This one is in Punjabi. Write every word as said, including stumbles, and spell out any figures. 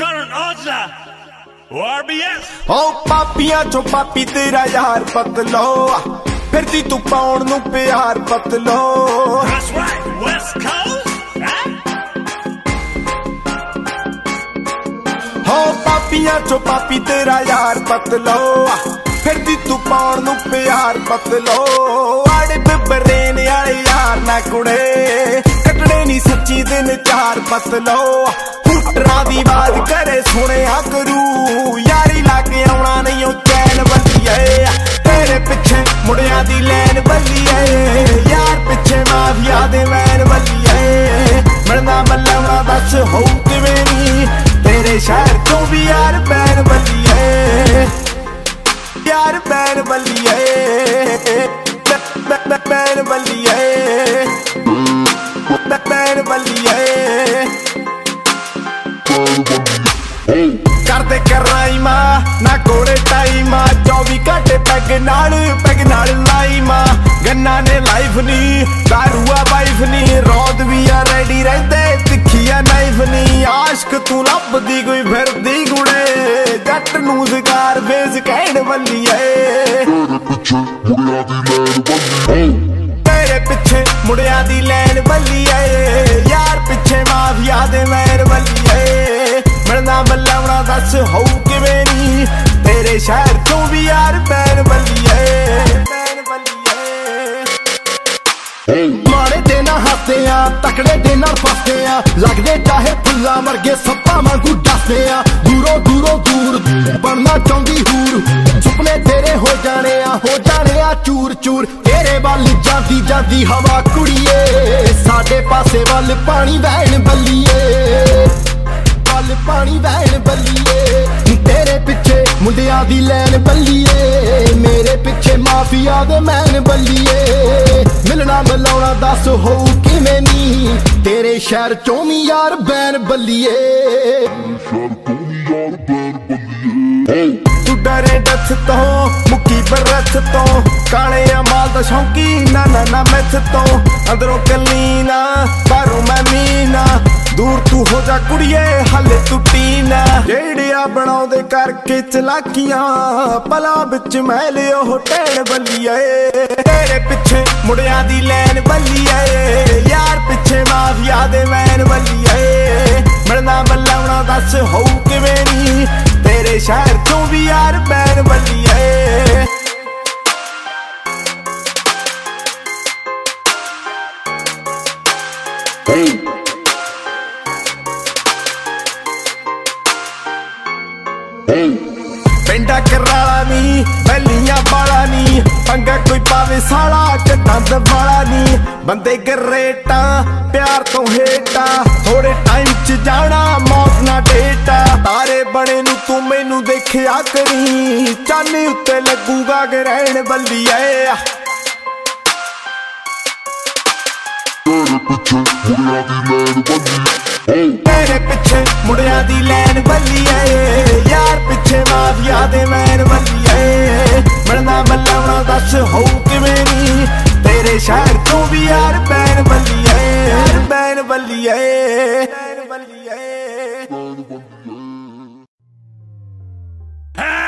ਕਰਨ ਔਜਲਾ ਆਰ ਬੀ ਐਸ ਓ ਪਾਪੀਆਂ ਚੋਂ ਪਾਪੀ ਤੇਰਾ ਯਾਰ ਪਤਲੋ ਫਿਰਦੀ ਤੂੰ ਪਾਉਣ ਨੂੰ ਪਿਆਰ ਪਤਲੋ ਦੈਟਸ ਰਾਈਟ ਵੈਸਟ ਕੋਸਟ ਹੋ ਪਾਪੀਆਂ ਚੋਂ ਪਾਪੀ ਤੇਰਾ ਯਾਰ ਪਤਲੋ ਫਿਰਦੀ ਤੂੰ ਪਾਉਣ ਨੂੰ ਪਿਆਰ ਪਤਲੋ ਆੜੇ ਬਿਬਰੇਨ ਵਾਲੇ ਯਾਰ ਨਾ ਕੁੜੇ ਕੱਟਣੇ ਨਹੀਂ ਸੱਚੀ ਦਿਨ ਚਾਰ ਪਤਲੋ ਹੁਟਰਾਂ ਦੀ ਬਾਤ ਕਰੇ ਸੁਣਿਆ ਕਰੂ ਯਾਰੀ ਲਾ ਕੇ ਆਉਣਾ ਨਹੀਂ ਉਹ ਚੈਨ ਬੱਲੀਏ ਤੇਰੇ ਪਿੱਛੇ ਮੁੰਡਿਆਂ ਦੀ ਲੈਨ ਬੱਲੀਏ ਯਾਰ ਪਿੱਛੇ ਮਾਫੀਆ ਦੇ ਵੈਨ ਬੱਲੀਏ ਮਿਲਣਾ ਮੱਲਣਾ ਦੱਸ ਹੋਊ ਕਿਵੇਂ ਨੀ ਤੇਰੇ ਸ਼ਹਿਰ ਤੋਂ ਵੀ ਯਾਰ ਬੈਨ ਬੱਲੀਏ ਯਾਰ ਬੈਨ ਬੱਲੀਏ ਬੈਨ ਬੱਲੀਏ ਬੈਨ ਬੱਲੀਏ ਕਰਦੇ ਕਰਾਈਮਾ ਨਾ ਕੋਲੇ ਟਾਈਮਾ ਚੌਵੀ ਘੰਟੇ ਪੈਗ ਨਾਲ ਪੈਗ ਨਾਲ ਲਾਈਮਾ ਗੰਨਾ ਨੇ ਲਾਈਫ ਨੀ ਦਾਰੂਆ ਵਾਈਫ ਨੀ ਰੋਦ ਵੀ ਆ ਰੈਡੀ ਰਹਿੰਦੇ ਤਿੱਖੀਆ ਨਾਈਫ ਨੀ ਆਸ਼ਕ ਤੂੰ ਲੱਭਦੀ ਕੋਈ ਫਿਰਦੀ ਗੁੜੇ ਜੱਟ ਨੂੰ ਜ਼ਕਾਰ ਵੇਜ਼ ਕਹਿਣ ਵੱਲੀਏ ਤੇਰੇ ਪਿੱਛੇ ਮੁੰਡਿਆਂ ਦੀ ਲੈਨ ਵੱਲੀਏ ਯਾਰ ਪਿੱਛੇ ਮਾਫੀਆ ਦੇ ਮੈਨ ਵੱਲੀਏ ਮਿਲਣਾ ਮੱਲਣਾ ਦੱਸ ਹੋਊ ਕਿਵੇਂ ਨੀ ਤੇਰੇ ਸ਼ਹਿਰ ਤੋਂ ਵੀ ਯਾਰ ਬੈਨ ਬੱਲੀਏ ਬੈਨ ਬੱਲੀਏ ਮਾੜੇ ਦੇ ਨਾ ਹੱਸਦੇ ਆ ਤਕੜੇ ਦੇ ਨਾਲ ਫਸਦੇ ਆ ਲੱਗਦੇ ਚਾਹੇ ਫੁੱਲਾਂ ਵਰਗੇ ਸੱਪਾਂ ਵਾਂਗੂ ਡਸਦੇ ਆ ਦੂਰੋਂ ਦੂਰੋਂ ਦੂਰ ਬਣਨਾ ਚਾਹੁੰਦੀ ਹੂਰ ਸੁਪਨੇ ਤੇਰੇ ਹੋ ਜਾਣੇ ਆ ਹੋ ਜਾਣੇ ਆ ਚੂਰ ਚੂਰ ਤੇਰੇ ਵੱਲ ਜਾਂਦੀ ਜਾਂਦੀ ਹਵਾ ਕੁੜੀਏ ਸਾਡੇ ਪਾਸੇ ਵੱਲ ਪਾਣੀ ਵਹਿਣ ਬੱਲੀਏ ਵੱਲ ਪਾਣੀ ਵਹਿਣ ਬੱਲੀਏ ਤੇਰੇ ਪਿੱਛੇ ਮੁੰਡਿਆਂ ਦੀ ਲੈਨ ਬੱਲੀਏ ਮੇਰੇ ਪਿੱਛੇ ਮਾਫੀਆ ਦੇ ਮੈਨ ਬੱਲੀਏ ਮਿਲਣਾ ਮਿਲਾਉਣਾ ਦੱਸ ਹੋਊ ਕਿਵੇਂ ਨੀ ਤੇਰੇ ਸ਼ਹਿਰ ਚੋਂ ਵੀ ਯਾਰ ਬੈਨ ਬੱਲੀਏ ਤੂੰ ਡਰੇ ਡੱਥ ਤੋਂ ਮੁੱਕੀ ਬਰਥ ਤੋਂ ਕਾਲੇ ਮਾਲ ਦਾ ਸ਼ੌਂਕੀ ਨਾ ਨਾ ਨਾ ਮੈਥ ਤੋਂ ਅੰਦਰੋਂ ਕਲੀਨਾ ਬਾਹਰੋਂ ਮੈਂ ਮੀਨਾ ਦੂਰ ਤੂੰ ਹੋ ਜਾ ਕੁੜੀਏ ਹਲੇ ਟੁੱਟੀ ਨਾ ਜਿਹੜਿਆ ਬਣਾਉਂਦੇ ਕਰਕੇ ਚਲਾਕੀਆਂ ਪਲਾ ਵਿੱਚ ਮੈਂ ਲਿਓ ਟੈਣ ਬੱਲੀਏ ਤੇਰੇ ਪਿੱਛੇ ਮੁੰਡਿਆਂ ਦੀ ਲੈਨ ਬੱਲੀਏ ਯਾਰ ਪਿੱਛੇ ਮਾਫੀਆ ਦੇ ਮੈਨ ਬੱਲੀਏ ਮਿਲਣਾ ਮੱਲਣਾ ਦੱਸ ਹੋਊ ਕਿਵੇਂ ਨੀ ਤੇਰੇ ਸ਼ਹਿਰ ਤੋਂ ਵੀ ਯਾਰ ਬੈਨ ਬੱਲੀਏ ਪਿੰਡਾ ਕਰਾਲਾ ਨੀ ਬੈਲੀਆਂ ਵਾਲਾ ਨੀ ਪੰਗਾ ਕੋਈ ਪਾਵੇ ਸਾਲਾ ਕੱਟਾਂ ਵਾਲਾ ਨੀ ਬੰਦੇ ਗਰੇਟਾ ਪਿਆਰ ਤੋਂ ਹੇਟਾ ਥੋੜੇ ਟਾਈਮ ਚ ਜਾਣਾ ਮੌਤ ਨਾ ਡੇਟਾ ਤਾਰੇ ਬਣੇ ਨੂੰ ਤੂੰ ਮੈਨੂੰ ਦੇਖਿਆ ਕਰੀ ਚਾਨੀ ਉੱਤੇ ਲੱਗੂਗਾ ਗਰੈਣ ਬੱਲੀਏ ਤੇਰੇ ਪਿੱਛੇ ਮੁੰਡਿਆਂ ਦੀ ਲੈਨ ਬੱਲੀਏ ਯਾਰ ਪਿੱਛੇ ਮਾਫੀਆ ਦੇ ਮੈਨ ਬੱਲੀਏ ਮਿਲਣਾ ਮੱਲਣਾ ਦੱਸ ਹੋਊ ਕਿਵੇਂ ਨੀ ਤੇਰੇ ਸ਼ਹਿਰ ਤੋਂ ਵੀ ਯਾਰ ਬੈਨ ਬੱਲੀਏ ਬੈਨ ਬੱਲੀਏ